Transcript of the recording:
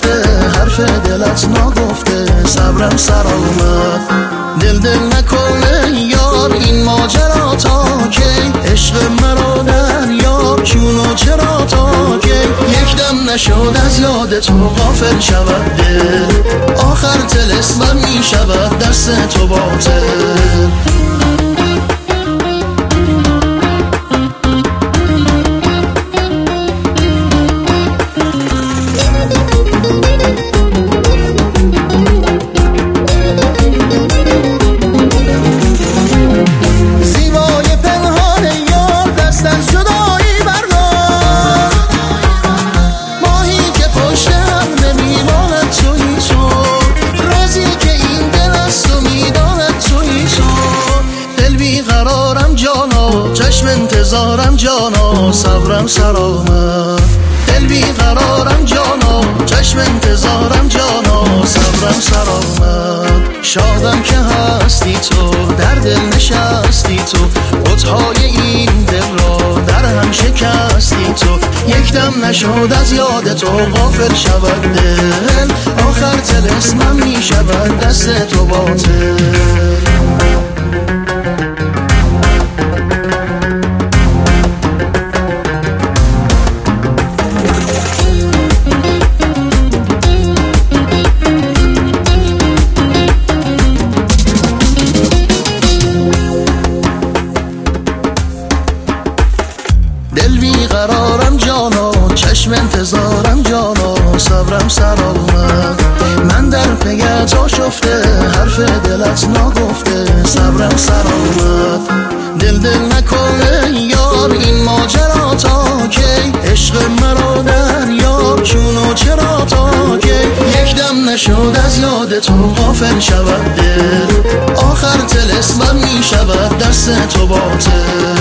شفته حرف دلت نگفته صبرم سر آمد. دل نکنه یار این ماجرا تا کی، عشق مرا در یار چونو چرا تا کی. یک دم نشد از یاد تو غافل شود دل، آخر طلسمم می شود دست تو باطل. چشم انتظارم جانا صبرم سر آمد. دل بیقرارم جانا چشم انتظارم جانا صبرم سر آمد. شادم که هستی تو در دل نشستی تو، بت‌های این دل را در هم شکستی تو. یک دم نشد از یاد تو غافل شود دل، آخر طلسمم می شود دست تو باطل. دل بیقرارم جانا چشم انتظارم جانا صبرم سر آمد. من در پی تو شفته حرف دلت نگفته صبرم سر آمد. دل نکنه یار این ماجرا تا کی، عشق مرا در یار چونو چرا تا کی. یک دم نشد از یاد تو غافل شود دل، آخر طلسمم می شود دست تو باطل.